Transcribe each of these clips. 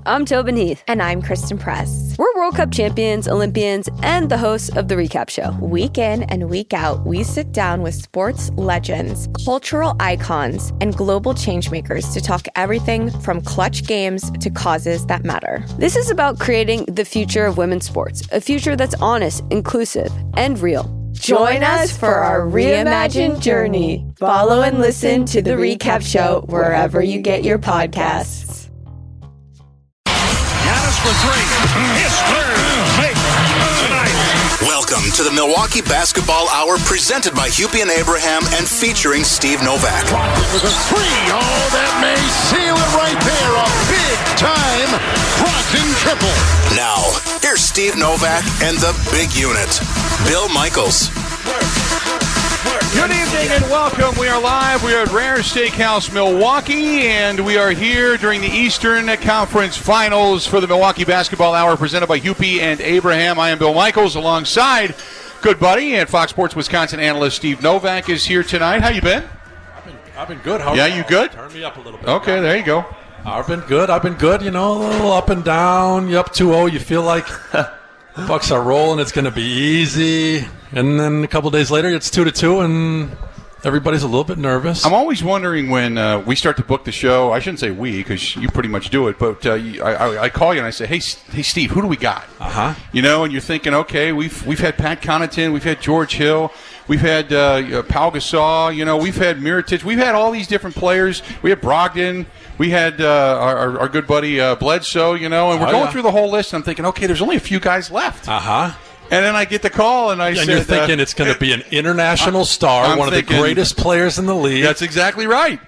I'm Tobin Heath. And I'm Kristen Press. We're World Cup champions, Olympians, and the hosts of The Recap Show. Week in and week out, we sit down with sports legends, cultural icons, and global changemakers to talk everything from clutch games to causes that matter. This is about creating the future of women's sports, a future that's honest, inclusive, and real. Join us for our reimagined journey. Follow and listen to The Recap Show wherever you get your podcasts. Giannis for three. His third make tonight. Welcome to the Milwaukee Basketball Hour presented by Hupy and Abraham and featuring Steve Novak. With a three. Oh, that may seal it right there. A big-time Brogdon triple. Now, here's Steve Novak and the big unit, Bill Michaels. Good evening and welcome. We are live. We are at Rare Steakhouse, Milwaukee, and we are here during the Eastern Conference Finals for the Milwaukee Basketball Hour presented by Hupy and Abraham. I am Bill Michaels alongside good buddy and Fox Sports Wisconsin analyst Steve Novak is here tonight. How you been? I've been good. You good? Turn me up a little bit. Okay, there you go. I've been good. You know, a little up and down. You up 2-0. You feel like the Bucks are rolling. It's going to be easy. And then a couple days later, it's 2-2, and everybody's a little bit nervous. I'm always wondering when we start to book the show. I shouldn't say we because you pretty much do it. But I call you and I say, hey, Steve, who do we got? You know, and you're thinking, okay, we've had Pat Connaughton, we've had George Hill, we've had Pau Gasol, you know, we've had Mirotic, we've had all these different players. We had Brogdon. We had our good buddy Bledsoe, you know, and we're going through the whole list. And I'm thinking, okay, there's only a few guys left. And then I get the call, and and you're thinking it's going to be an international star, one of the greatest players in the league. That's exactly right.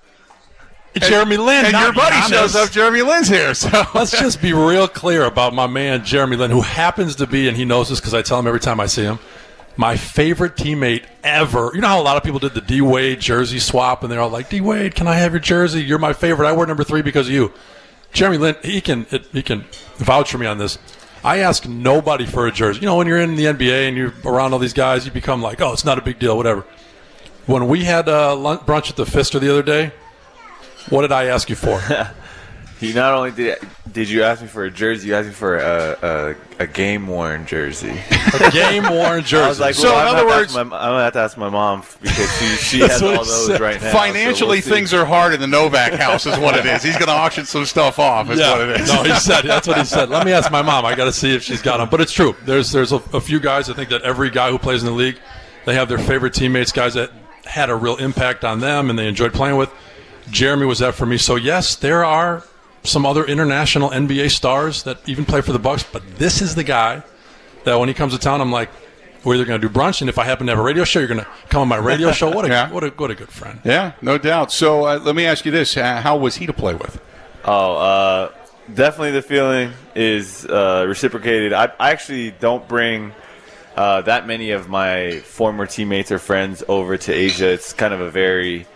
Jeremy Lin. And your buddy shows up, Jeremy Lin's here. So let's just be real clear about my man, Jeremy Lin, who happens to be, and he knows this because I tell him every time I see him, my favorite teammate ever. You know how a lot of people did the D-Wade jersey swap, and they're all like, D-Wade, can I have your jersey? You're my favorite. I wear number 3 because of you. Jeremy Lin, he can vouch for me on this. I ask nobody for a jersey. You know, when you're in the NBA and you're around all these guys, you become like, oh, it's not a big deal, whatever. When we had brunch at the Pfister the other day, what did I ask you for? You not only did you ask me for a jersey, you asked me for a game-worn jersey. A game-worn jersey. I was like, well, so in other words, I'm going to have to ask my mom because she has all those right now. Financially, so things are hard in the Novak house is what it is. He's going to auction some stuff off is what it is. No, that's what he said. Let me ask my mom. I got to see if she's got them. But it's true. There's a few guys. I think that every guy who plays in the league, they have their favorite teammates, guys that had a real impact on them and they enjoyed playing with. Jeremy was that for me. So, yes, there are some other international NBA stars that even play for the Bucks, but this is the guy that when he comes to town, I'm like, we're either going to do brunch, and if I happen to have a radio show, you're going to come on my radio show. What a good friend. Yeah, no doubt. So let me ask you this: how was he to play with? Definitely the feeling is reciprocated. I actually don't bring that many of my former teammates or friends over to Asia. It's kind of a very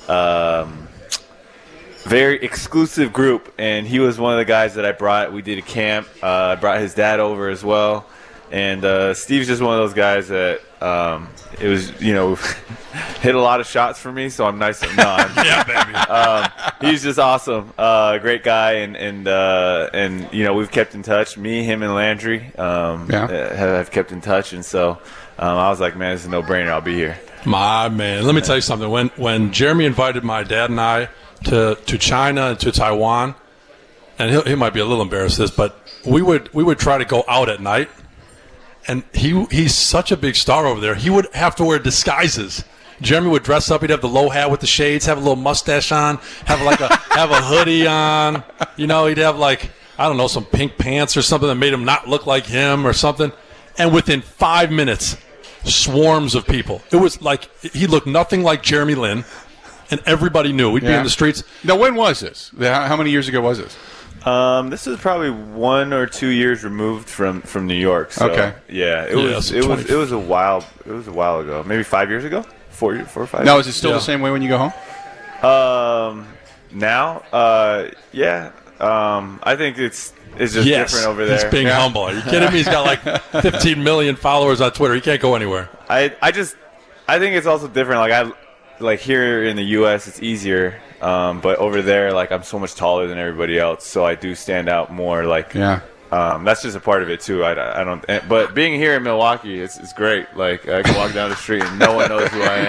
exclusive group, and he was one of the guys that I brought. We did a camp. I brought his dad over as well, and Steve's just one of those guys that it was, you know, hit a lot of shots for me, so I'm nice. Yeah, baby. He's just awesome, great guy, and you know, we've kept in touch. Me, him, and Landry have kept in touch, and so I was like, man, this is a no-brainer. I'll be here. My man, let me tell you something. When Jeremy invited my dad and I to China and to Taiwan, and he might be a little embarrassed of this, but we would try to go out at night, and he's such a big star over there. He would have to wear disguises. Jeremy would dress up. He'd have the low hat with the shades, have a little mustache on, have a hoodie on. You know, he'd have some pink pants or something that made him not look like him or something. And within 5 minutes, swarms of people. It was like he looked nothing like Jeremy Lin. And everybody knew. We'd be in the streets. Now, when was this? How many years ago was this? This is probably 1 or 2 years removed from New York. So, okay. Yeah, it was a while. It was a while ago. Maybe 5 years ago. 4 or 5. Now, is it still the same way when you go home? Yeah. I think it's just different over there. He's being humble. Are you kidding me? He's got like 15 million followers on Twitter. He can't go anywhere. I think it's also different. like here in the U.S. it's easier, but over there, like I'm so much taller than everybody else, so I do stand out more. Like, that's just a part of it too. I don't. But being here in Milwaukee, it's great. Like I can walk down the street and no one knows who I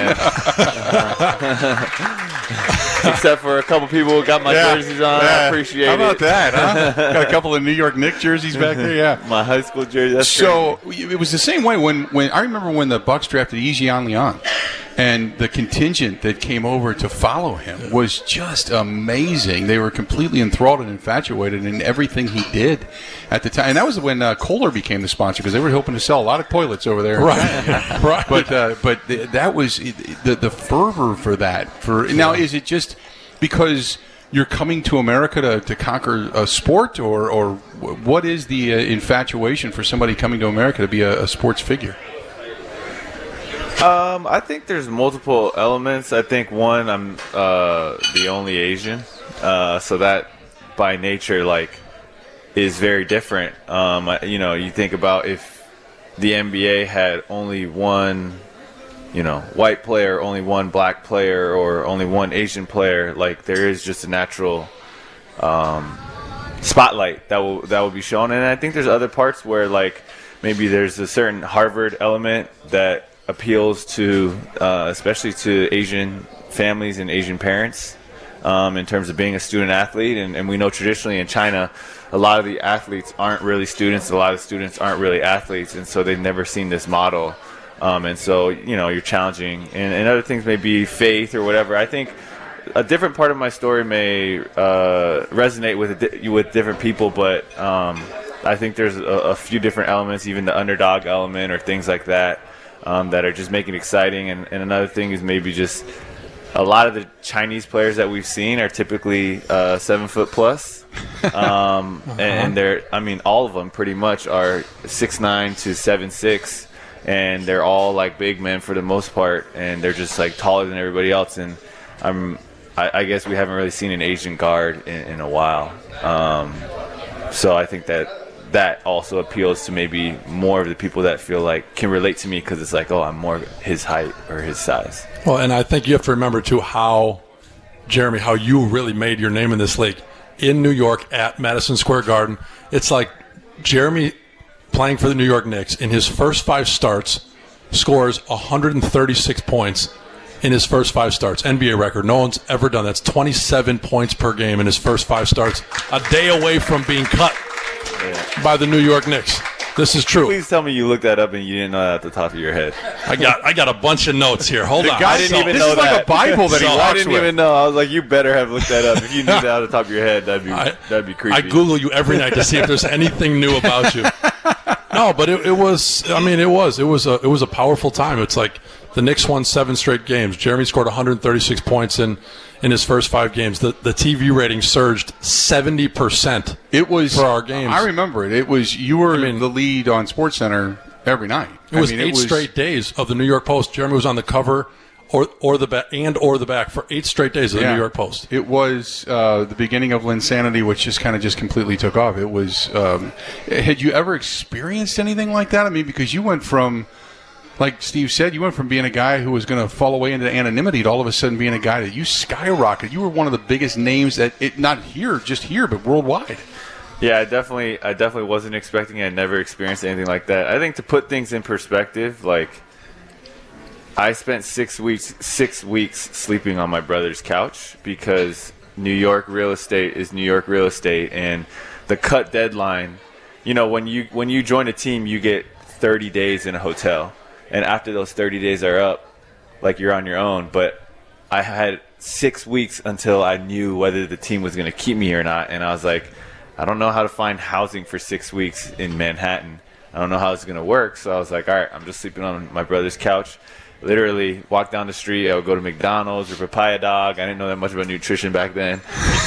am, except for a couple people who got my jerseys on. I appreciate it. How about that? Huh? Got a couple of New York Knicks jerseys back there. Yeah, my high school jersey. That's so crazy. It was the same way when I remember when the Bucks drafted Ejian Leon. And the contingent that came over to follow him was just amazing. They were completely enthralled and infatuated in everything he did at the time. And that was when Kohler became the sponsor because they were hoping to sell a lot of toilets over there. Right. Right. But that was the fervor for that. Now, is it just because you're coming to America to conquer a sport, or what is the infatuation for somebody coming to America to be a sports figure? I think there's multiple elements. I think one, I'm the only Asian, so that by nature is very different. You think about if the NBA had only one, white player, only one black player, or only one Asian player. Like there is just a natural spotlight that will be shown, and I think there's other parts where maybe there's a certain Harvard element that appeals to especially to Asian families and Asian parents in terms of being a student athlete, and we know traditionally in China a lot of the athletes aren't really students, a lot of students aren't really athletes, and so they've never seen this model, and so you're challenging, and other things may be faith or whatever. I think a different part of my story may resonate with different people, but I think there's a few different elements, even the underdog element or things like that, that are just making it exciting. And another thing is maybe just a lot of the Chinese players that we've seen are typically 7 foot plus. And all of them pretty much are 6'9" to 7'6", and they're all big men for the most part, and they're just taller than everybody else. And I guess we haven't really seen an Asian guard in a while. So I think that also appeals to maybe more of the people that feel can relate to me because it's I'm more his height or his size. Well, and I think you have to remember too how you really made your name in this league in New York at Madison Square Garden. It's Jeremy playing for the New York Knicks in his first 5 starts scores 136 points in his first 5 starts. NBA record. No one's ever done that. That's 27 points per game in his first 5 starts. A day away from being cut by the New York Knicks. This is true. Please tell me you looked that up and you didn't know that at the top of your head. I got a bunch of notes here. Hold on. I didn't even know that. This is a Bible that he walks with. I didn't even know. I was you better have looked that up. If you knew that at the top of your head, that'd be creepy. I Google you every night to see if there's anything new about you. No, but it was a powerful time. It's the Knicks won 7 straight games. Jeremy scored 136 points in his first 5 games. The TV rating surged 70%. It was for our games. I remember it. It was you were the lead on SportsCenter every night. It was 8 straight days of the New York Post. Jeremy was on the cover or the back for 8 straight days of the New York Post. It was the beginning of Linsanity, which just completely took off. It was. Had you ever experienced anything like that? I mean, because you went from, like Steve said, you went from being a guy who was going to fall away into anonymity to all of a sudden being a guy that you skyrocketed. You were one of the biggest names not here, just here, but worldwide. Yeah, I definitely wasn't expecting it. I never experienced anything like that. I think to put things in perspective, I spent 6 weeks sleeping on my brother's couch because New York real estate is New York real estate, and the cut deadline, when you join a team, you get 30 days in a hotel. And after those 30 days are up, you're on your own. But I had 6 weeks until I knew whether the team was going to keep me or not. And I was I don't know how to find housing for 6 weeks in Manhattan. I don't know how it's going to work. So I was all right, I'm just sleeping on my brother's couch. Literally walk down the street. I would go to McDonald's or Papaya Dog. I didn't know that much about nutrition back then.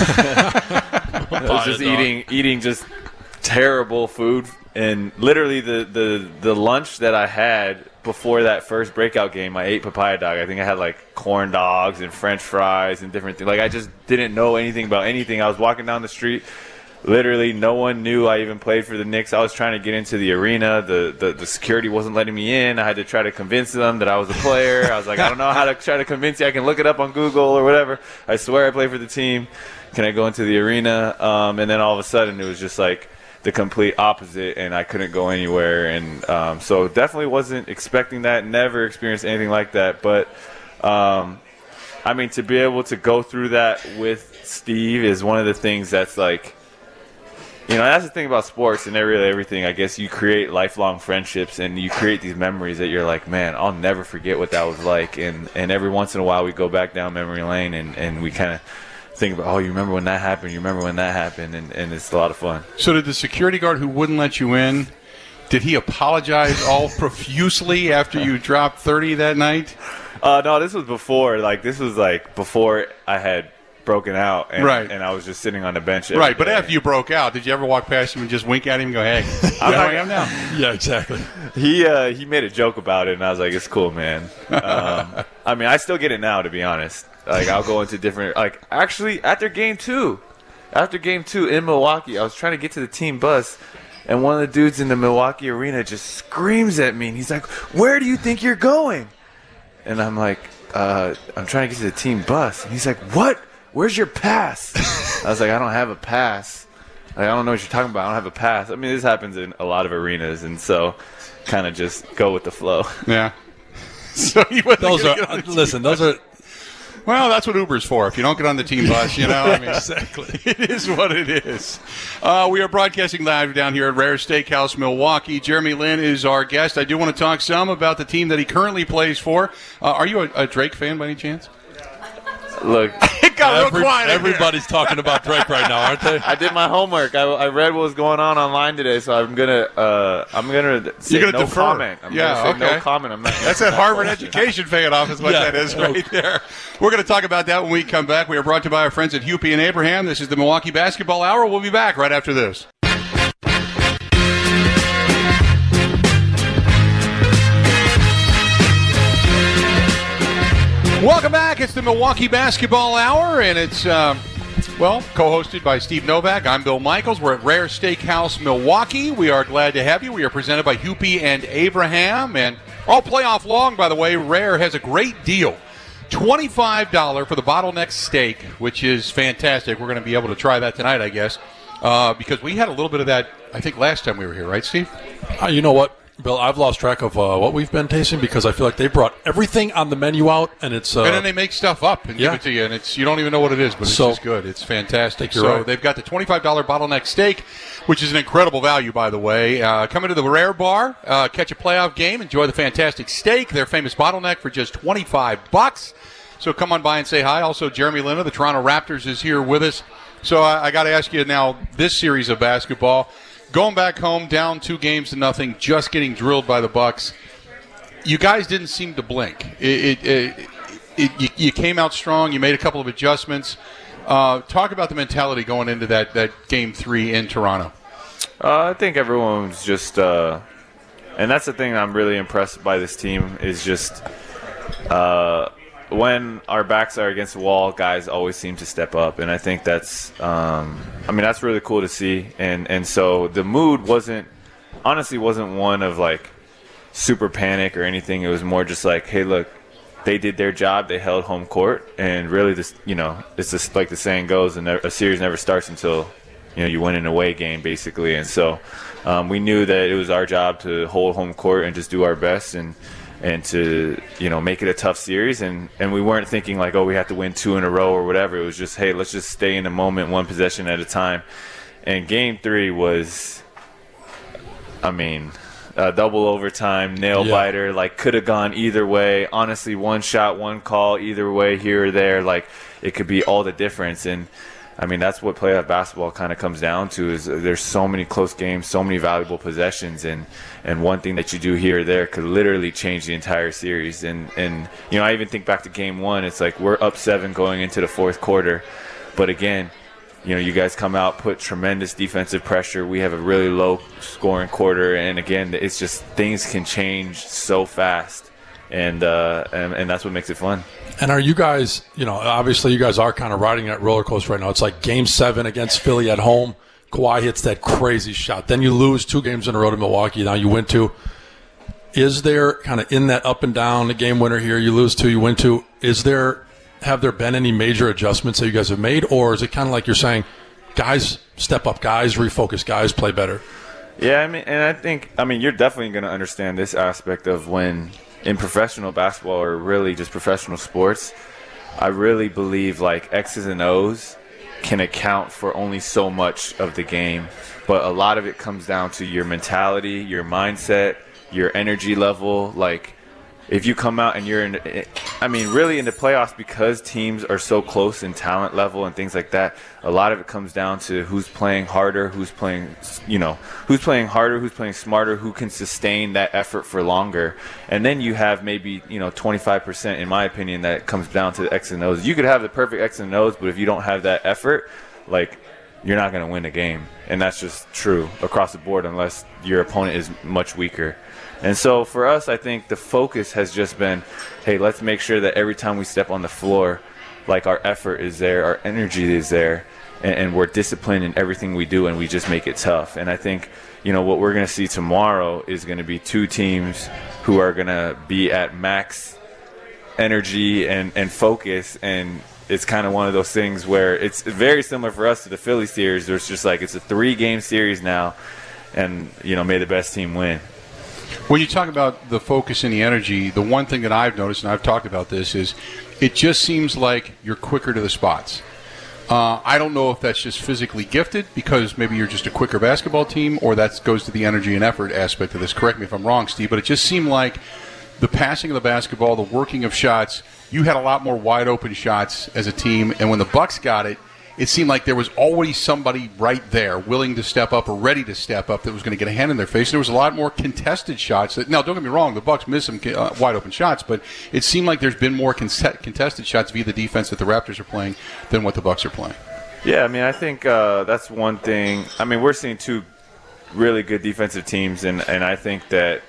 I was just eating just terrible food. And literally the lunch that I had before that first breakout game, I ate Papaya Dog. I think I had corn dogs and French fries and different things. I just didn't know anything about anything. I was walking down the street, literally no one knew I even played for the Knicks. I was trying to get into the arena. The security wasn't letting me in. I had to try to convince them that I was a player. I was like, I don't know how to try to convince you. I can look it up on Google or whatever. I swear I play for the team. Can I go into the arena? And then all of a sudden it was just like the complete opposite, and I couldn't go anywhere. And so definitely wasn't expecting that. Never experienced anything like that. But, I mean, to be able to go through that with Steve is one of the things that's like, you know, that's the thing about sports and really everything. I guess you create lifelong friendships and you create these memories that you're like, man, I'll never forget what that was like. And every once in a while we go back down memory lane and we kind of think about, oh, you remember when that happened? You remember when that happened? And it's a lot of fun. So did the security guard who wouldn't let you in, did he apologize all profusely after you dropped 30 that night? No, this was before. This was before I had broken out, and I was just sitting on the bench. Right, but after you broke out, did you ever walk past him and just wink at him and go, hey, I am now? Yeah, exactly. He made a joke about it, and I was like, it's cool, man. I mean, I still get it now, to be honest. I'll go into different, actually, after game two in Milwaukee, I was trying to get to the team bus, and one of the dudes in the Milwaukee arena just screams at me, and he's like, where do you think you're going? And I'm like, I'm trying to get to the team bus. And he's like, what? Where's your pass? I was like, I don't have a pass. I don't know what you're talking about. I don't have a pass. I mean, this happens in a lot of arenas, and so kind of just go with the flow. Yeah. So those are. Well, that's what Uber's for. If you don't get on the team bus, you know, I mean, exactly. It is what it is. We are broadcasting live down here at Rare Steakhouse, Milwaukee. Jeremy Lin is our guest. I do want to talk some about the team that he currently plays for. Are you a Drake fan by any chance? Look, it got real quiet. Everybody's talking about Drake right now, aren't they? I did my homework. I read what was going on online today, so I'm gonna say no defer. Comment. I'm gonna say no comment. I'm not. That's that Harvard education paying off, is what that is right there. We're going to talk about that when we come back. We are brought to you by our friends at Hupie and Abraham. This is the Milwaukee Basketball Hour. We'll be back right after this. Welcome back. It's the Milwaukee Basketball Hour, and it's, co-hosted by Steve Novak. I'm Bill Michaels. We're at Rare Steakhouse, Milwaukee. We are glad to have you. We are presented by Hupie and Abraham, and all playoff long, by the way, Rare has a great deal. $25 for the bottleneck steak, which is fantastic. We're going to be able to try that tonight, I guess, because we had a little bit of that, I think, last time we were here, right, Steve? You know what, Bill, I've lost track of what we've been tasting because I feel like they brought everything on the menu out, and it's and then they make stuff up and give it to you, and you don't even know what it is, but it's just good. It's fantastic. So they've got the $25 bottleneck steak, which is an incredible value, by the way. Come into the Rare Bar, catch a playoff game, enjoy the fantastic steak, their famous bottleneck for just $25. So come on by and say hi. Also, Jeremy Lin of the Toronto Raptors is here with us. So I got to ask you now, this series of basketball, going back home, down 2-0, just getting drilled by the Bucks. You guys didn't seem to blink. You came out strong. You made a couple of adjustments. Talk about the mentality going into that Game 3 in Toronto. I think everyone was just, and that's the thing I'm really impressed by this team is just when our backs are against the wall, guys always seem to step up, and I think that's that's really cool to see. And so the mood wasn't one of super panic or anything. It was more just like, hey, look, they did their job, they held home court, and really this, it's just like the saying goes, and a series never starts until you win an away game, basically. And so we knew that it was our job to hold home court and just do our best and to make it a tough series, and we weren't thinking like, oh, we have to win 2 in a row or whatever. It was just, hey, let's just stay in the moment, one possession at a time. And Game 3 was, double overtime, nail biter, could have gone either way. Honestly, one shot, one call, either way, here or there, it could be all the difference. And that's what playoff basketball kind of comes down to, is there's so many close games, so many valuable possessions, and one thing that you do here or there could literally change the entire series. And I even think back to Game 1, it's like we're up 7 going into the fourth quarter. But again, you guys come out, put tremendous defensive pressure. We have a really low-scoring quarter, and again, it's just things can change so fast, and that's what makes it fun. And are you guys, obviously you guys are kind of riding that roller coaster right now. It's like Game 7 against Philly at home. Kawhi hits that crazy shot. Then you lose 2 games in a row to Milwaukee. Now you win 2. Is there kind of in that up and down, the game winner here, you lose 2, you win 2, have there been any major adjustments that you guys have made, or is it kind of like you're saying, guys step up, guys refocus, guys play better? Yeah, I mean, you're definitely going to understand this aspect of when in professional basketball or really just professional sports, I really believe like X's and O's can account for only so much of the game, but a lot of it comes down to your mentality, your mindset, your energy level. Like if you come out and you're really in the playoffs, because teams are so close in talent level and things like that, a lot of it comes down to who's playing harder, who's playing harder, who's playing smarter, who can sustain that effort for longer. And then you have maybe, 25%, in my opinion, that comes down to the X and O's. You could have the perfect X and O's, but if you don't have that effort, like, you're not going to win a game. And that's just true across the board unless your opponent is much weaker. And so for us, I think the focus has just been, hey, let's make sure that every time we step on the floor, like our effort is there, our energy is there, and we're disciplined in everything we do, and we just make it tough. And I think, what we're going to see tomorrow is going to be 2 teams who are going to be at max energy and focus. And it's kind of one of those things where it's very similar for us to the Philly series. There's just like it's a 3-game series now, and, may the best team win. When you talk about the focus and the energy, the one thing that I've noticed, and I've talked about this, is it just seems like you're quicker to the spots. I don't know if that's just physically gifted because maybe you're just a quicker basketball team, or that goes to the energy and effort aspect of this. Correct me if I'm wrong, Steve, but it just seemed like the passing of the basketball, the working of shots, you had a lot more wide open shots as a team, and when the Bucks got it, it seemed like there was always somebody right there willing to step up or ready to step up that was going to get a hand in their face. There was a lot more contested shots. Now, don't get me wrong, the Bucks missed some wide-open shots, but it seemed like there's been more contested shots via the defense that the Raptors are playing than what the Bucks are playing. Yeah, I think that's one thing. We're seeing 2 really good defensive teams, and I think that,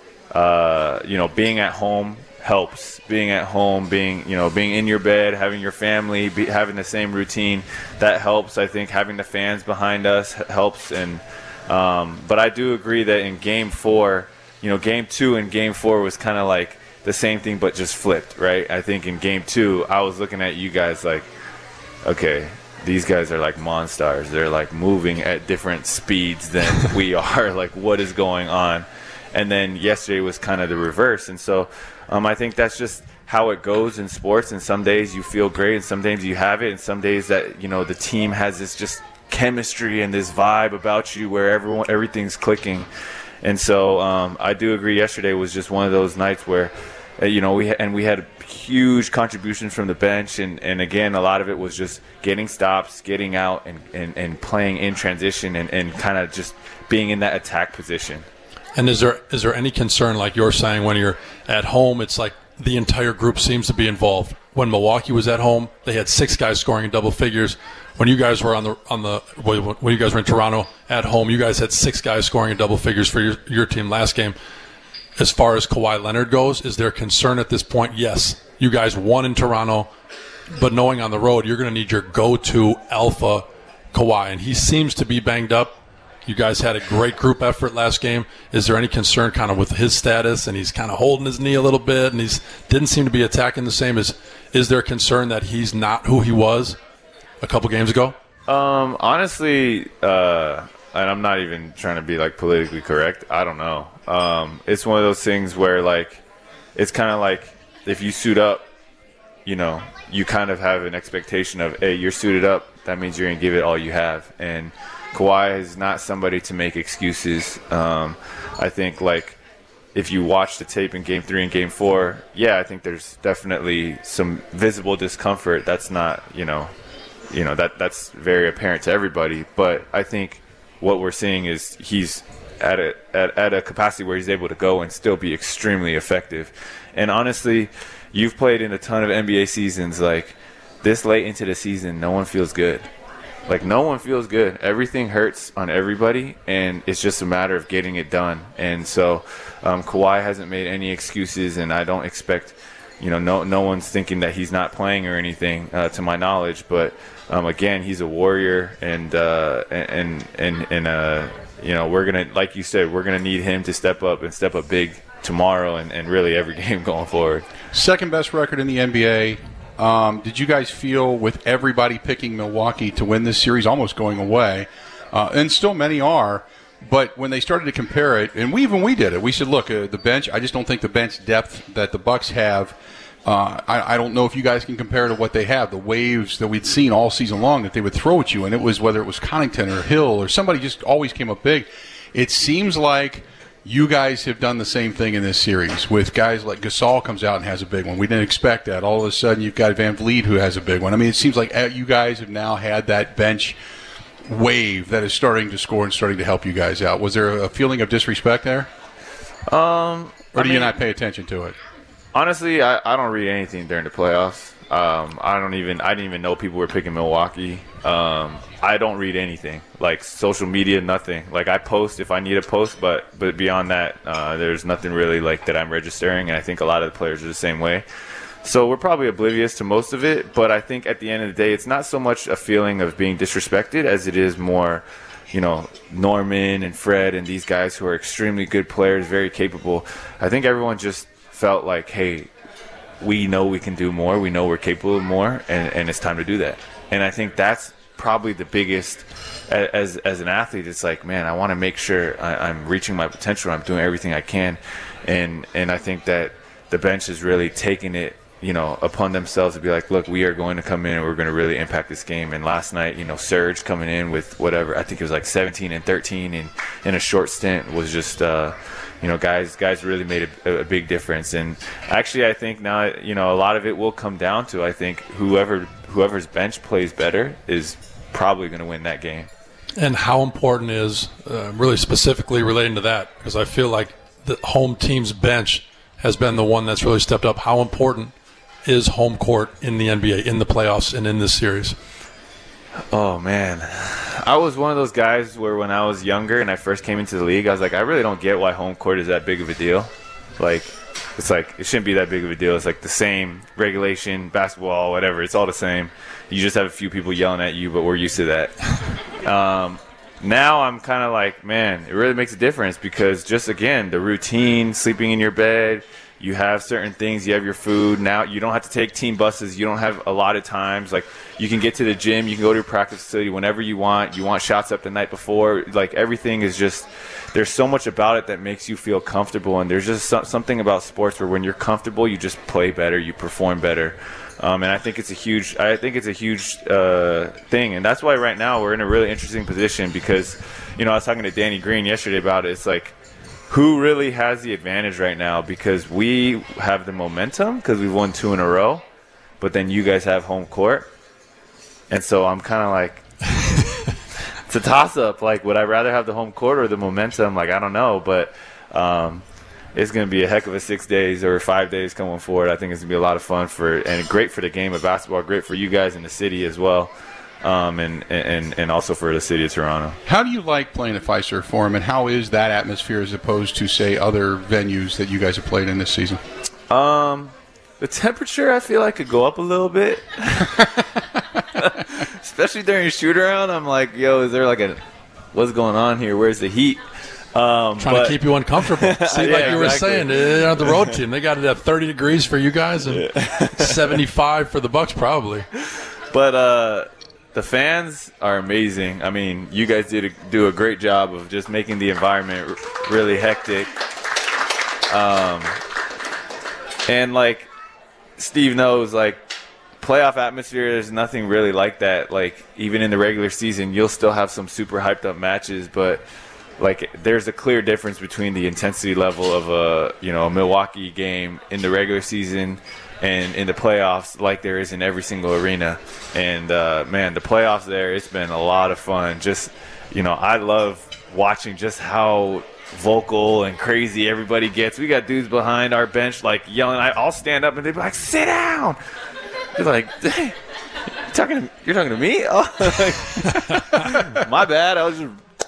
being at home helps. Being at home, being in your bed, having your family, having the same routine, that helps. I think having the fans behind us helps. And but I do agree that in Game 4, Game 2 and Game 4 was kind of like the same thing but just flipped, right? I think in Game 2, I was looking at you guys like, okay, these guys are like monsters. They're like moving at different speeds than we are. Like, what is going on? And then yesterday was kind of the reverse. And so I think that's just how it goes in sports. And some days you feel great, and some days you have it, and some days that, the team has this just chemistry and this vibe about you where everything's clicking. And so I do agree yesterday was just one of those nights where, we had huge contributions from the bench. And again, a lot of it was just getting stops, getting out, and playing in transition and kind of just being in that attack position. And is there any concern, like you're saying, when you're at home, it's like the entire group seems to be involved? When Milwaukee was at home, they had 6 guys scoring in double figures. When you guys were when you guys were in Toronto at home, you guys had 6 guys scoring in double figures for your team last game. As far as Kawhi Leonard goes, is there concern at this point? Yes, you guys won in Toronto, but knowing on the road, you're going to need your go-to alpha Kawhi, and he seems to be banged up. You guys had a great group effort last game. Is there any concern kind of with his status, and he's kind of holding his knee a little bit, and he didn't seem to be attacking the same? Is there concern that he's not who he was a couple games ago? Honestly, and I'm not even trying to be like politically correct. I don't know. It's one of those things where like it's kind of like if you suit up, you kind of have an expectation of, hey, you're suited up. That means you're going to give it all you have. And Kawhi is not somebody to make excuses. I think, like, if you watch the tape in Game 3 and Game 4, I think there's definitely some visible discomfort. That's not, that's very apparent to everybody. But I think what we're seeing is he's at a capacity where he's able to go and still be extremely effective. And honestly, you've played in a ton of NBA seasons. Like, this late into the season, no one feels good. Like, no one feels good. Everything hurts on everybody, and it's just a matter of getting it done. And so Kawhi hasn't made any excuses, and I don't expect, no one's thinking that he's not playing or anything, to my knowledge. But again, he's a warrior, and you know, we're gonna, like you said, we're gonna need him to step up big tomorrow and really every game going forward. Second best record in the NBA. Did you guys feel, with everybody picking Milwaukee to win this series, almost going away, and still many are, but when they started to compare it, and we did it, we said, look, the bench, I just don't think the bench depth that the Bucks have, I don't know if you guys can compare to what they have, the waves that we'd seen all season long that they would throw at you, and it was whether it was Connaughton or Hill or somebody just always came up big. It seems like you guys have done the same thing in this series with guys like Gasol comes out and has a big one. We didn't expect that. All of a sudden you've got Van Vliet who has a big one. I mean, it seems like you guys have now had that bench wave that is starting to score and starting to help you guys out. Was there a feeling of disrespect there? Or do you not pay attention to it? Honestly, I don't read anything during the playoffs. I didn't even know people were picking Milwaukee. I don't read anything, like social media, nothing. Like, I post if I need a post, but beyond that, there's nothing really like that I'm registering, and I think a lot of the players are the same way. So we're probably oblivious to most of it, but I think at the end of the day, it's not so much a feeling of being disrespected as it is more, you know, Norman and Fred and these guys who are extremely good players, very capable. I think everyone just felt like, hey, we know we can do more, we know we're capable of more, and it's time to do that. And I think that's probably the biggest, as an athlete, it's like, man, I want to make sure I'm reaching my potential, I'm doing everything I can, and I think that the bench is really taking it, you know, upon themselves to be like, look, we are going to come in and we're going to really impact this game. And last night, you know, Serge coming in with whatever, I think it was like 17 and 13 in a short stint was just, you know, guys really made a big difference. And actually, I think now, you know, a lot of it will come down to, I think, whoever's bench plays better is probably going to win that game. And how important is, really specifically relating to that, because I feel like the home team's bench has been the one that's really stepped up. How important is home court in the NBA, in the playoffs, and in this series? Oh, man. I was one of those guys where when I was younger and I first came into the league, I was like, I really don't get why home court is that big of a deal. Like, it's like, it shouldn't be that big of a deal. It's like the same regulation, basketball, whatever. It's all the same. You just have a few people yelling at you, but we're used to that. Now I'm kind of like, man, it really makes a difference because just, again, the routine, sleeping in your bed, you have certain things, you have your food. Now you don't have to take team buses. You don't have a lot of times. Like, you can get to the gym. You can go to a practice facility whenever you want. You want shots up the night before. Like, everything is just – there's so much about it that makes you feel comfortable. And there's just something about sports where when you're comfortable, you just play better. You perform better. And I think it's a huge thing. And that's why right now we're in a really interesting position because, you know, I was talking to Danny Green yesterday about it. It's like, who really has the advantage right now? Because we have the momentum because we've won 2 in a row, but then you guys have home court. And so I'm kind of like, it's a toss-up. Like, would I rather have the home court or the momentum? Like, I don't know. But it's going to be a heck of a 6 days or 5 days coming forward. I think it's going to be a lot of fun and great for the game of basketball, great for you guys in the city as well. And also for the city of Toronto. How do you like playing at Fiserv Forum, and how is that atmosphere as opposed to, say, other venues that you guys have played in this season? The temperature, I feel like, could go up a little bit. Especially during shoot-around. I'm like, yo, is there like what's going on here? Where's the heat? Trying to keep you uncomfortable. See, like you were saying, they're the road team. They got it at 30 degrees for you guys and 75 for the Bucks probably. But the fans are amazing. I mean, you guys do a great job of just making the environment really hectic. And like Steve knows, like, playoff atmosphere, there's nothing really like that. Like, even in the regular season, you'll still have some super hyped up matches, but like, there's a clear difference between the intensity level of a Milwaukee game in the regular season and in the playoffs, like there is in every single arena. And man, the playoffs there, it's been a lot of fun. Just, you know, I love watching just how vocal and crazy everybody gets. We got dudes behind our bench like yelling. I'll stand up and they'd be like, "Sit down." You're like, hey, you're talking to me? Oh, my bad. I was just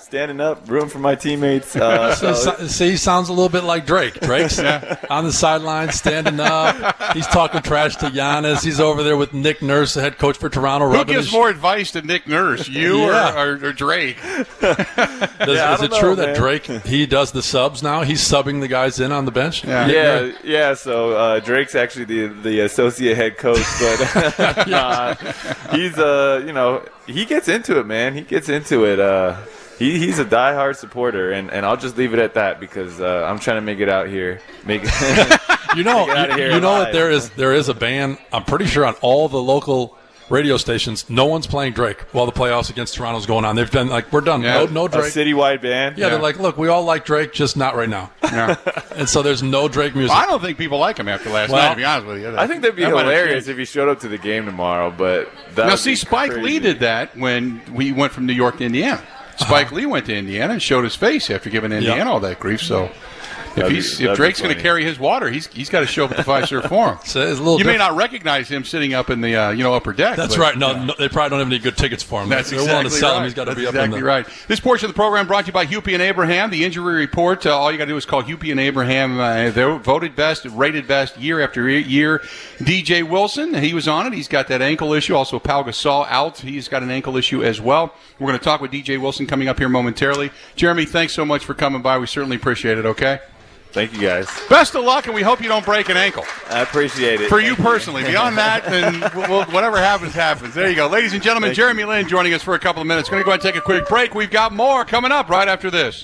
standing up, rooting for my teammates. See, sounds a little bit like Drake. Drake's on the sideline, standing up. He's talking trash to Giannis. He's over there with Nick Nurse, the head coach for Toronto. Who gives more advice to Nick Nurse, you or Drake? Is it true that Drake, he does the subs now? He's subbing the guys in on the bench? Yeah. So Drake's actually the associate head coach, but he's he gets into it, man. He gets into it. He's a diehard supporter, and I'll just leave it at that because I'm trying to make it out here. You know that there is a ban. I'm pretty sure on all the local radio stations, no one's playing Drake while the playoffs against Toronto's going on. They've been like, we're done. Yeah. No Drake. A citywide ban. Yeah, they're like, look, we all like Drake, just not right now. Yeah. And so there's no Drake music. I don't think people like him after last night, to be honest with you. I think that'd be hilarious if he showed up to the game tomorrow. But Spike Lee did that when we went from New York to Indiana. Spike Lee went to Indiana and showed his face after giving Indiana all that grief. So if Drake's going to carry his water, he's got to show up at the Fiserv Forum. You may not recognize him sitting up in the upper deck. That's right. No, they probably don't have any good tickets for him. That's They're exactly willing to sell right. him. He's got to be up exactly in right. This portion of the program brought to you by Hupie and Abraham. The injury report. All you got to do is call Hupie and Abraham. They're voted best, rated best year after year. DJ Wilson, he was on it. He's got that ankle issue. Also, Pau Gasol out. He's got an ankle issue as well. We're going to talk with DJ Wilson coming up here momentarily. Jeremy, thanks so much for coming by. We certainly appreciate it. Okay. Thank you, guys. Best of luck, and we hope you don't break an ankle. I appreciate it. For you personally. Beyond that, then whatever happens, happens. There you go. Ladies and gentlemen, Jeremy Lin joining us for a couple of minutes. Going to go ahead and take a quick break. We've got more coming up right after this.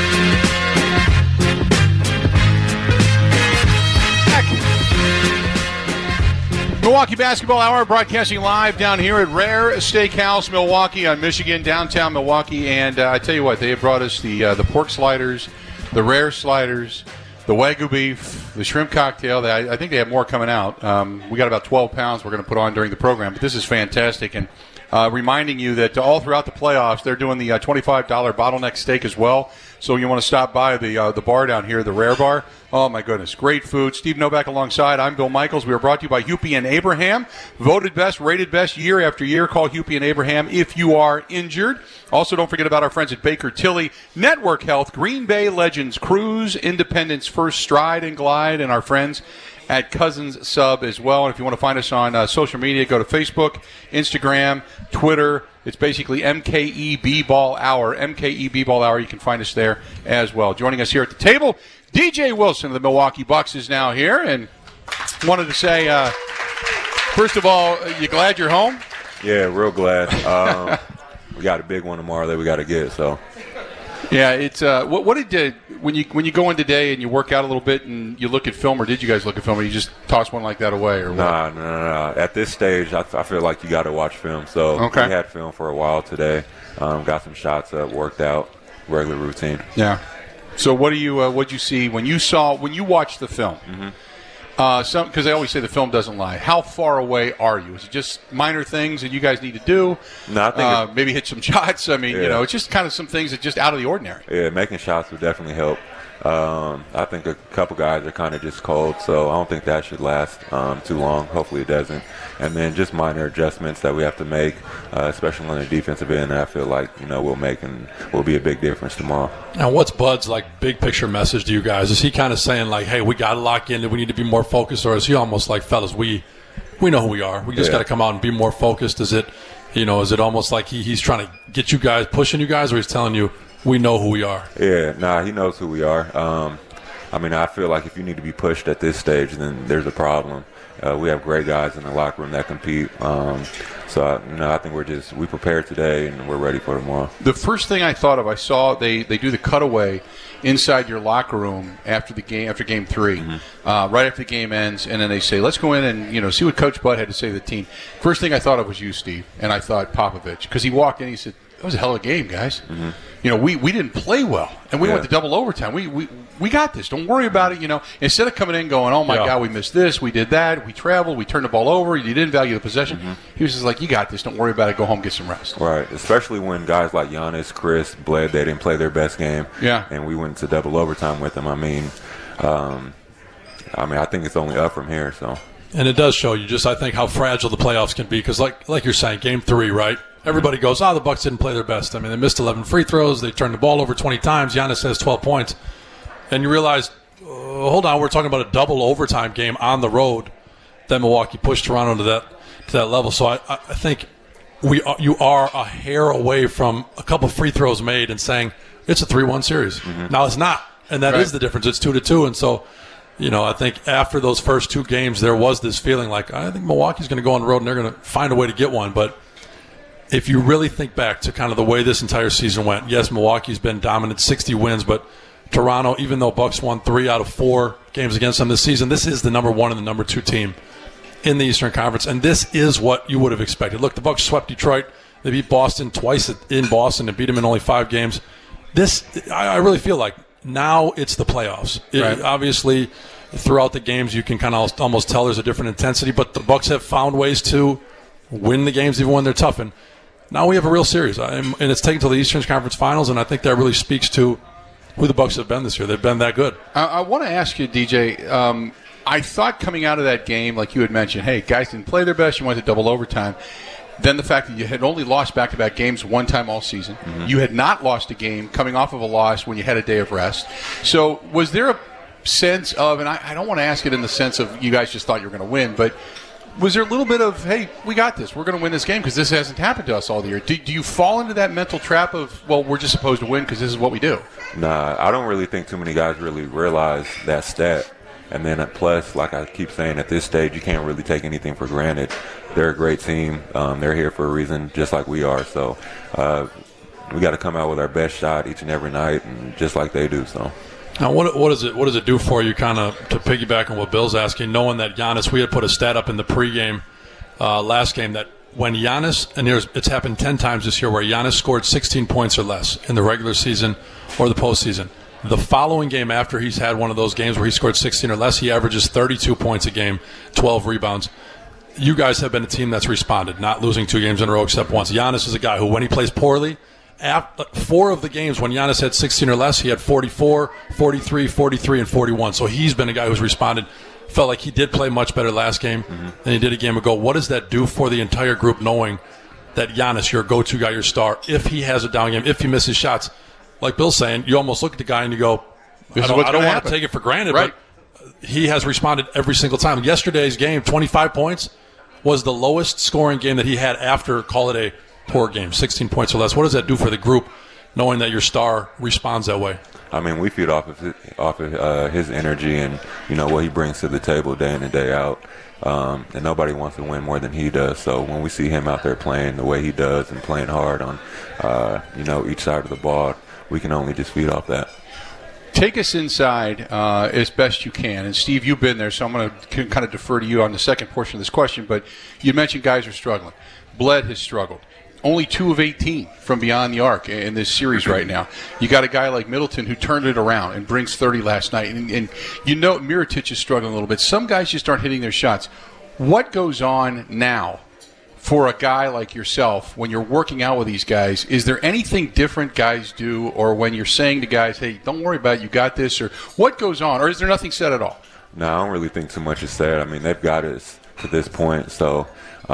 Milwaukee Basketball Hour, broadcasting live down here at Rare Steakhouse, Milwaukee on Michigan, downtown Milwaukee. And I tell you what, they have brought us the pork sliders, the Rare sliders, the Wagyu beef, the shrimp cocktail. I think they have more coming out. We got about 12 pounds we're going to put on during the program, but this is fantastic. And reminding you that all throughout the playoffs, they're doing the $25 bottleneck steak as well. So you want to stop by the bar down here, the Rare Bar. Oh, my goodness. Great food. Steve Novak alongside. I'm Bill Michaels. We are brought to you by Hupie and Abraham. Voted best, rated best year after year. Call Hupie and Abraham if you are injured. Also, don't forget about our friends at Baker Tilly, Network Health, Green Bay Legends, Cruise, Independence, First Stride and Glide, and our friends at Cousins Sub as well. And if you want to find us on social media, go to Facebook, Instagram, Twitter. It's basically MKE Ball Hour. MKE Ball Hour. You can find us there as well. Joining us here at the table, DJ Wilson of the Milwaukee Bucks is now here. And wanted to say, first of all, you glad you're home? Yeah, real glad. We got a big one tomorrow that we got to get, so. Yeah, it's what did when you go in today and you work out a little bit and you look at film, or did you guys look at film, or you just toss one like that away, or what? Nah. At this stage, I feel like you got to watch film. So we had film for a while today. Got some shots up, worked out, regular routine. Yeah. So what'd you see when you watched the film? Mm-hmm. Because they always say the film doesn't lie. How far away are you? Is it just minor things that you guys need to do? No, I think maybe hit some shots. I mean, it's just kind of some things that just out of the ordinary. Yeah, making shots would definitely help. I think a couple guys are kind of just cold, so I don't think that should last too long. Hopefully it doesn't. And then just minor adjustments that we have to make, especially on the defensive end, that I feel like we'll make and will be a big difference tomorrow. Now, what's Bud's big picture message to you guys? Is he kind of saying hey, we got to lock in, we need to be more focused, or is he almost like, fellas, we know who we are, we just got to come out and be more focused? Is it almost like he's trying to get you guys, pushing you guys, or he's telling you, we know who we are? Yeah, he knows who we are. I feel like if you need to be pushed at this stage, then there's a problem. We have great guys in the locker room that compete. I think we prepared today and we're ready for tomorrow. The first thing I thought of, I saw they do the cutaway inside your locker room after game 3, right after the game ends, and then they say, let's go in and see what Coach Bud had to say to the team. First thing I thought of was you, Steve, and I thought Popovich, because he walked in, he said, that was a hell of a game, guys. Mm-hmm. We didn't play well, and we went to double overtime. We got this. Don't worry about it. Instead of coming in going, oh my God, we missed this, we did that, we traveled, we turned the ball over, you didn't value the possession. Mm-hmm. He was just like, you got this. Don't worry about it. Go home, get some rest. Right. Especially when guys like Giannis, Chris, Bled, they didn't play their best game. Yeah. And we went to double overtime with them. I think it's only up from here. So. And it does show you I think how fragile the playoffs can be, because like you're saying, game 3, right? everybody goes, the Bucks didn't play their best. I mean, they missed 11 free throws. They turned the ball over 20 times. Giannis has 12 points. And you realize, hold on, we're talking about a double overtime game on the road that Milwaukee pushed Toronto to that level. So I think you are a hair away from a couple free throws made and saying it's a 3-1 series. Mm-hmm. Now it's not, and that is the difference. It's 2-2, and so I think after those first two games, there was this feeling like I think Milwaukee's going to go on the road and they're going to find a way to get one. But if you really think back to kind of the way this entire season went, yes, Milwaukee's been dominant, 60 wins, but Toronto, even though Bucks won 3 out of 4 games against them this season, this is the number 1 and the number 2 team in the Eastern Conference, and this is what you would have expected. Look, the Bucks swept Detroit. They beat Boston twice in Boston and beat them in only 5 games. I really feel like now it's the playoffs. Obviously, throughout the games, you can kind of almost tell there's a different intensity, but the Bucks have found ways to win the games even when they're tough. And now we have a real series, and it's taken to the Eastern Conference Finals, and I think that really speaks to who the Bucks have been this year. They've been that good. I want to ask you, DJ, I thought coming out of that game, like you had mentioned, hey, guys didn't play their best. You went to double overtime. Then the fact that you had only lost back-to-back games one time all season. Mm-hmm. You had not lost a game coming off of a loss when you had a day of rest. So was there a sense of, and I don't want to ask it in the sense of you guys just thought you were going to win, but was there a little bit of, hey, we got this. We're going to win this game because this hasn't happened to us all the year. Do you fall into that mental trap of, well, we're just supposed to win because this is what we do? Nah, I don't really think too many guys really realize that stat. And then plus, like I keep saying, at this stage, you can't really take anything for granted. They're a great team. They're here for a reason, just like we are. So we got to come out with our best shot each and every night, and just like they do. So. Now, what does it do for you, kind of to piggyback on what Bill's asking, knowing that Giannis, we had put a stat up in the pregame last game that when Giannis, and it's happened 10 times this year where Giannis scored 16 points or less in the regular season or the postseason. The following game after he's had one of those games where he scored 16 or less, he averages 32 points a game, 12 rebounds. You guys have been a team that's responded, not losing 2 games in a row except once. Giannis is a guy who, when he plays poorly, 4 of the games when Giannis had 16 or less, he had 44, 43, 43, and 41. So he's been a guy who's responded. Felt like he did play much better last game than he did a game ago. What does that do for the entire group, knowing that Giannis, your go-to guy, your star, if he has a down game, if he misses shots, like Bill's saying, you almost look at the guy and you go, I don't want to take it for granted, but he has responded every single time. Yesterday's game, 25 points, was the lowest scoring game that he had after, call it a poor game, 16 points or less. What does that do for the group, knowing that your star responds that way? I mean, we feed off of his energy and, what he brings to the table day in and day out. And nobody wants to win more than he does. So when we see him out there playing the way he does and playing hard on, each side of the ball, we can only just feed off that. Take us inside as best you can. And, Steve, you've been there, so I'm going to kind of defer to you on the second portion of this question. But you mentioned guys are struggling. Bled has struggled. Only 2 of 18 from beyond the arc in this series right now. You got a guy like Middleton who turned it around and brings 30 last night. And Mirotic is struggling a little bit. Some guys just aren't hitting their shots. What goes on now for a guy like yourself when you're working out with these guys? Is there anything different guys do, or when you're saying to guys, hey, don't worry about it, you got this, or what goes on? Or is there nothing said at all? No, I don't really think too much is said. I mean, they've got us to this point. So,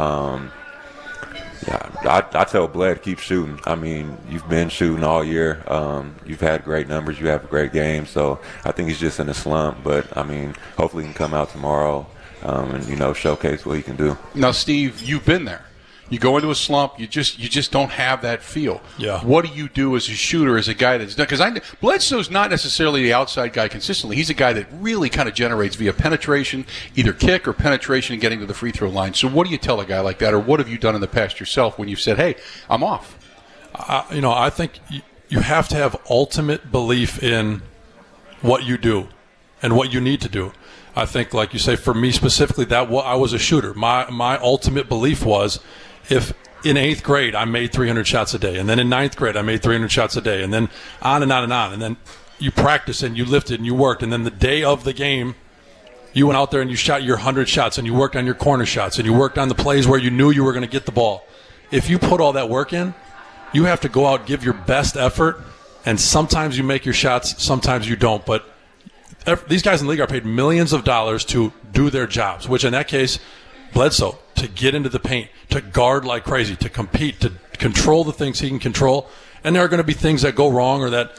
I tell Bled, keep shooting. I mean, you've been shooting all year. You've had great numbers. You have a great game. So I think he's just in a slump. But, I mean, hopefully he can come out tomorrow and, showcase what he can do. Now, Steve, you've been there. You go into a slump, you just don't have that feel. Yeah. What do you do as a shooter, as a guy that's done? Because Bledsoe's not necessarily the outside guy consistently. He's a guy that really kind of generates via penetration, either kick or penetration and getting to the free throw line. So what do you tell a guy like that, or what have you done in the past yourself when you've said, hey, I'm off? I think you have to have ultimate belief in what you do and what you need to do. I think, like you say, for me specifically, I was a shooter. My ultimate belief was, if in 8th grade I made 300 shots a day, and then in 9th grade I made 300 shots a day, and then on and on and on, and then you practiced and you lifted and you worked, and then the day of the game you went out there and you shot your 100 shots, and you worked on your corner shots, and you worked on the plays where you knew you were going to get the ball. If you put all that work in, you have to go out, give your best effort, and sometimes you make your shots, sometimes you don't. But these guys in the league are paid millions of dollars to do their jobs, which in that case, Bledsoe, to get into the paint, to guard like crazy, to compete, to control the things he can control, and there are going to be things that go wrong or that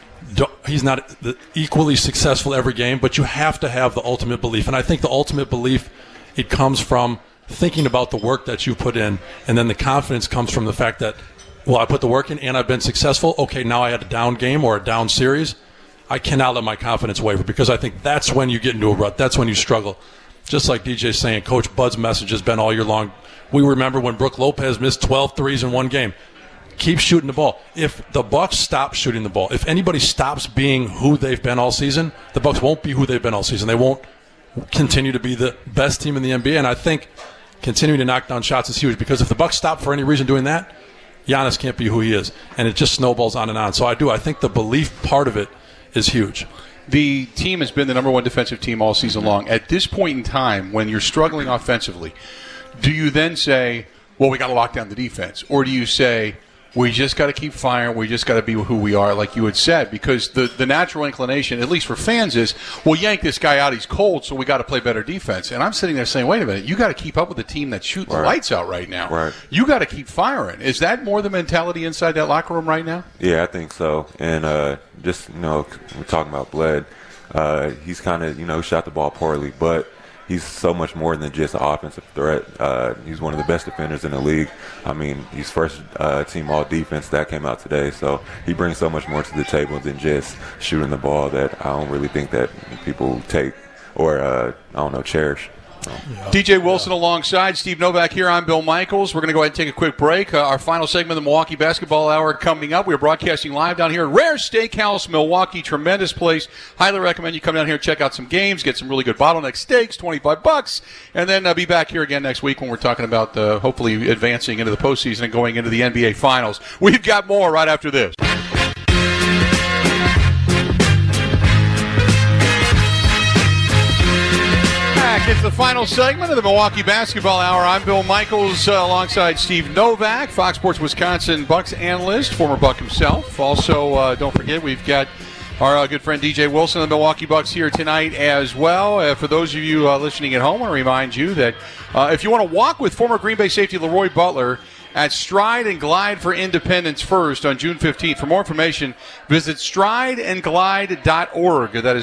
he's not equally successful every game, but you have to have the ultimate belief. And I think the ultimate belief, it comes from thinking about the work that you put in, and then the confidence comes from the fact that, well, I put the work in and I've been successful. Okay, now I had a down game or a down series. I cannot let my confidence waver, because I think that's when you get into a rut. That's when you struggle. Just like DJ's saying, Coach Bud's message has been all year long. We remember when Brook Lopez missed 12 threes in one game. Keep shooting the ball. If the Bucks stop shooting the ball, if anybody stops being who they've been all season, the Bucks won't be who they've been all season. They won't continue to be the best team in the NBA. And I think continuing to knock down shots is huge, because if the Bucks stop for any reason doing that, Giannis can't be who he is, and it just snowballs on and on. So I think the belief part of it is huge. The team has been the number one defensive team all season long. At this point in time, when you're struggling offensively, do you then say, well, we got to lock down the defense? Or do you say, we just got to keep firing, we just got to be who we are, like you had said? Because the natural inclination, at least for fans, is, well, yank this guy out, he's cold, so we got to play better defense. And I'm sitting there saying, wait a minute, you got to keep up with the team that's shooting the lights out right now. Right. You got to keep firing. Is that more the mentality inside that locker room right now? Yeah, I think so. And just, we're talking about Bled. He's kind of, shot the ball poorly, but he's so much more than just an offensive threat. He's one of the best defenders in the league. I mean, he's first team all defense. That came out today. So he brings so much more to the table than just shooting the ball that I don't really think that people take or, cherish. DJ Wilson alongside Steve Novak here. I'm Bill Michaels. We're going to go ahead and take a quick break. Our final segment of the Milwaukee Basketball Hour coming up. We're broadcasting live down here at Rare Steakhouse, Milwaukee. Tremendous place. Highly recommend you come down here and check out some games, get some really good bottleneck steaks, $25, and then be back here again next week when we're talking about hopefully advancing into the postseason and going into the NBA Finals. We've got more right after this. It's the final segment of the Milwaukee Basketball Hour. I'm Bill Michaels alongside Steve Novak, Fox Sports Wisconsin Bucks analyst, former Buck himself. Also, don't forget, we've got our good friend DJ Wilson of the Milwaukee Bucks here tonight as well. For those of you listening at home, I want to remind you that if you want to walk with former Green Bay safety Leroy Butler at Stride and Glide for Independence First on June 15th. For more information, visit strideandglide.org. That is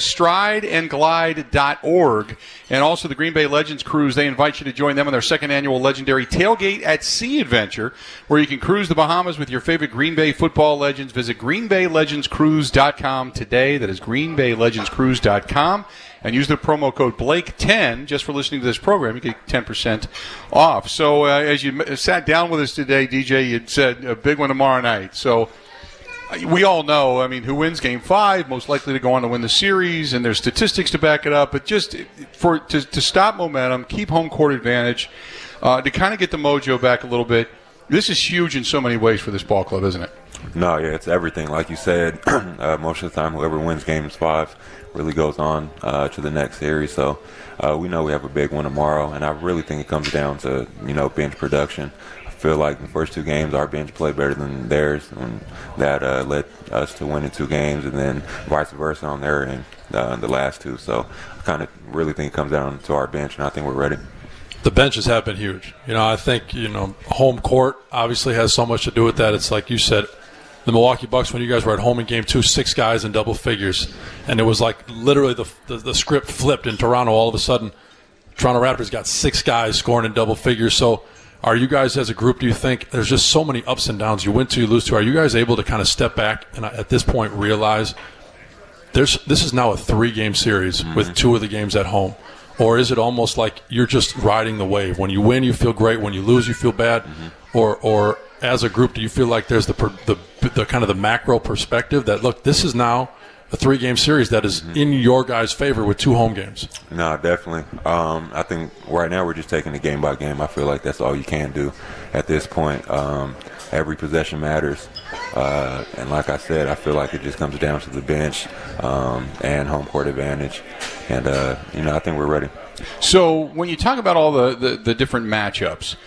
strideandglide.org. And also the Green Bay Legends Cruise. They invite you to join them on their second annual legendary Tailgate at Sea adventure, where you can cruise the Bahamas with your favorite Green Bay football legends. Visit greenbaylegendscruise.com today. That is greenbaylegendscruise.com. And use the promo code Blake10 just for listening to this program. You get 10% off. So as you sat down with us today, DJ, you said a big one tomorrow night. So we all know, who wins Game 5, most likely to go on to win the series, and there's statistics to back it up. But just to stop momentum, keep home court advantage, to kind of get the mojo back a little bit. This is huge in so many ways for this ball club, isn't it? No, yeah, it's everything. Like you said, most of the time, whoever wins Games 5 really goes on to the next series. So we know we have a big one tomorrow, and I really think it comes down to, bench production. I feel like the first 2 games, our bench played better than theirs, and that led us to winning 2 games, and then vice versa on their end, the last 2. So I kind of really think it comes down to our bench, and I think we're ready. The benches have been huge. I think, home court obviously has so much to do with that. It's like you said, the Milwaukee Bucks, when you guys were at home in Game 2, 6 guys in double figures. And it was like literally the script flipped in Toronto. All of a sudden, Toronto Raptors got 6 guys scoring in double figures. So are you guys as a group, do you think there's just so many ups and downs? You win 2, you lose 2. Are you guys able to kind of step back and at this point realize this is now a 3-game series with 2 of the games at home? Or is it almost like you're just riding the wave? When you win, you feel great. When you lose, you feel bad. Or as a group, do you feel like there's the kind of the macro perspective that, look, this is now a 3-game series that is in your guys' favor with 2 home games? No, definitely. I think right now we're just taking it game by game. I feel like that's all you can do at this point. Every possession matters. And like I said, I feel like it just comes down to the bench and home court advantage. And, I think we're ready. So when you talk about all the different matchups,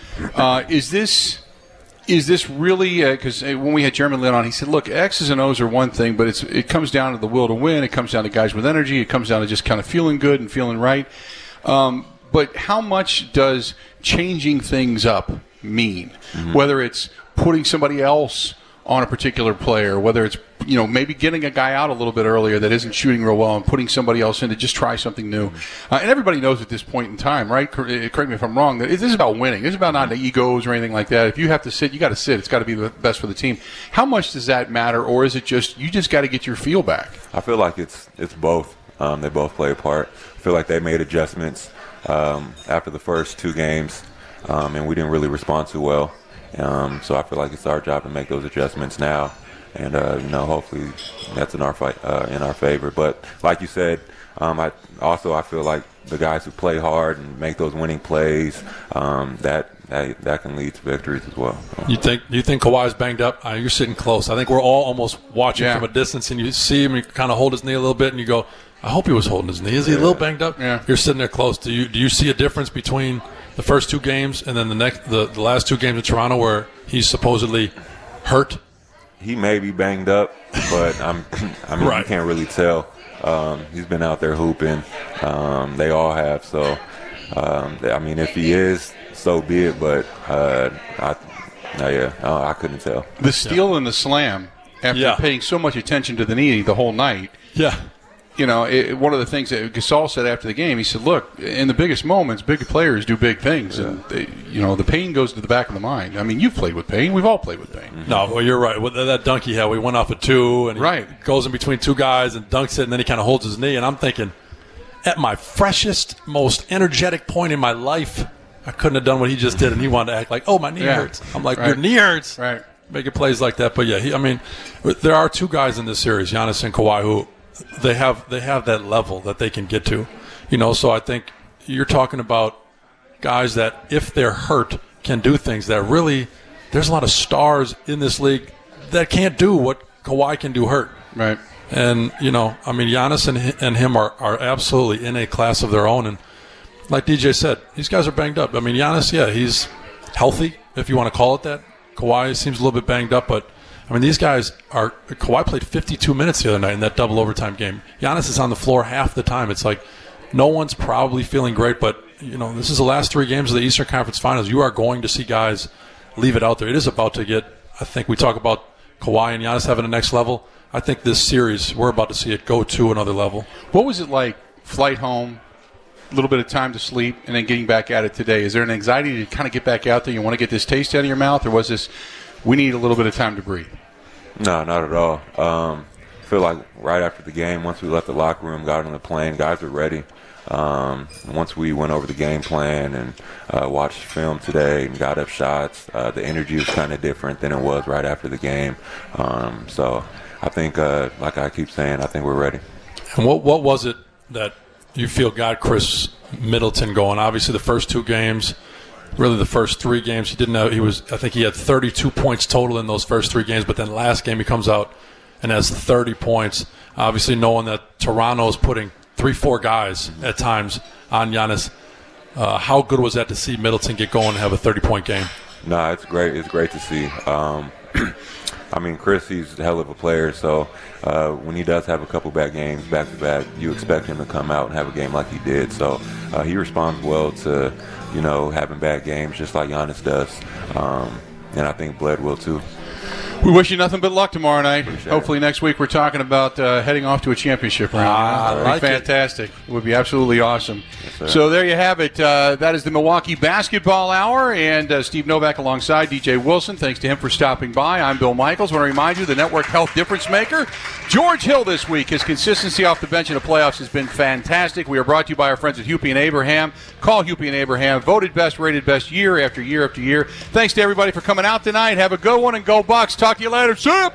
is this really because when we had Jeremy Lin on, he said, look, X's and O's are one thing, but it comes down to the will to win. It comes down to guys with energy. It comes down to just kind of feeling good and feeling right. But how much does changing things up mean? Whether it's putting somebody else on a particular player, whether it's maybe getting a guy out a little bit earlier that isn't shooting real well and putting somebody else in to just try something new. And everybody knows at this point in time, right? Correct me if I'm wrong, that this is about winning. This is about not egos or anything like that. If you have to sit, you got to sit. It's got to be the best for the team. How much does that matter, or is it just you just got to get your feel back? I feel like it's both. They both play a part. I feel like they made adjustments after the first 2 games, and we didn't really respond too well. So I feel like it's our job to make those adjustments now, and hopefully that's in our favor. But like you said, I feel like the guys who play hard and make those winning plays, that can lead to victories as well. You think Kawhi's banged up? You're sitting close. I think we're all almost watching from a distance, and you see him, you kind of hold his knee a little bit, and you go, I hope he was holding his knee. Is he a little banged up? Yeah. You're sitting there close. Do you see a difference between the first 2 games and then the last 2 games in Toronto where he's supposedly hurt? He may be banged up, but Right. You can't really tell. He's been out there hooping. They all have. So, if he is, so be it. But I couldn't tell. The steal and the slam after paying so much attention to the knee the whole night. Yeah. One of the things that Gasol said after the game, he said, look, in the biggest moments, big players do big things. Yeah. And, the pain goes to the back of the mind. I mean, you've played with pain. We've all played with pain. No, well, you're right. With that dunk he had, we went off at 2, and he goes in between 2 guys and dunks it, and then he kind of holds his knee. And I'm thinking, at my freshest, most energetic point in my life, I couldn't have done what he just did, and he wanted to act like, oh, my knee hurts. I'm like, your knee hurts. Right. Making plays like that. But, there are 2 guys in this series, Giannis and Kawhi, who they have that level that they can get to. So I think you're talking about guys that, if they're hurt, can do things that really – there's a lot of stars in this league that can't do what Kawhi can do hurt. Right. And, Giannis and him are absolutely in a class of their own. And like DJ said, these guys are banged up. Giannis, he's healthy, if you want to call it that. Kawhi seems a little bit banged up, but these guys are – Kawhi played 52 minutes the other night in that double overtime game. Giannis is on the floor half the time. It's like no one's probably feeling great, but, this is the last 3 games of the Eastern Conference Finals. You are going to see guys leave it out there. It is about to get – I think we talk about Kawhi and Giannis having the next level. I think this series, we're about to see it go to another level. What was it like, flight home, a little bit of time to sleep, and then getting back at it today? Is there an anxiety to kind of get back out there? You want to get this taste out of your mouth, or was this we need a little bit of time to breathe? No, not at all. I feel like right after the game, once we left the locker room, got on the plane, guys were ready. Once we went over the game plan and watched film today and got up shots, the energy was kind of different than it was right after the game. So I think, like I keep saying, I think we're ready. And what was it that you feel got Chris Middleton going? Obviously, the first 2 games, really the first 3 games, I think he had 32 points total in those first 3 games, but then last game he comes out and has 30 points. Obviously, knowing that Toronto is putting 3-4 guys at times on Giannis, how good was that to see Middleton get going and have a 30-point game? No, it's great. It's great to see. Chris, he's a hell of a player, so when he does have a couple bad games back-to-back, you expect him to come out and have a game like he did. So he responds well to, having bad games just like Giannis does. And I think Bled will too. We wish you nothing but luck tomorrow night. Hopefully next week we're talking about heading off to a championship round. Like fantastic. It would be absolutely awesome. Yes, so there you have it. That is the Milwaukee Basketball Hour, and Steve Novak alongside DJ Wilson. Thanks to him for stopping by. I'm Bill Michaels. I want to remind you, the Network Health Difference Maker, George Hill this week. His consistency off the bench in the playoffs has been fantastic. We are brought to you by our friends at Hupy and Abraham. Call Hupy and Abraham. Voted best, rated best year after year after year. Thanks to everybody for coming out tonight. Have a good one, and go Bucks. Talk to you later. See ya.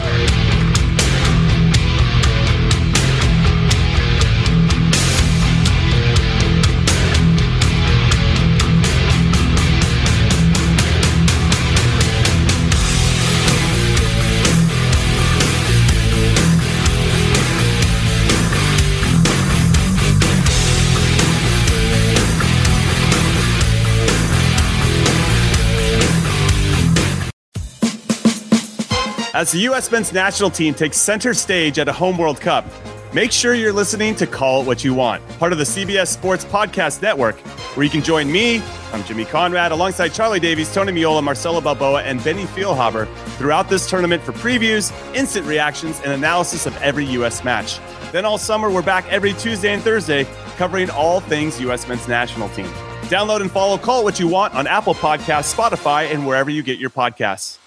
As the U.S. men's national team takes center stage at a home World Cup, make sure you're listening to Call It What You Want, part of the CBS Sports Podcast Network, where you can join me, I'm Jimmy Conrad, alongside Charlie Davies, Tony Miola, Marcelo Balboa, and Benny Feilhaber throughout this tournament for previews, instant reactions, and analysis of every U.S. match. Then all summer, we're back every Tuesday and Thursday, covering all things U.S. men's national team. Download and follow Call It What You Want on Apple Podcasts, Spotify, and wherever you get your podcasts.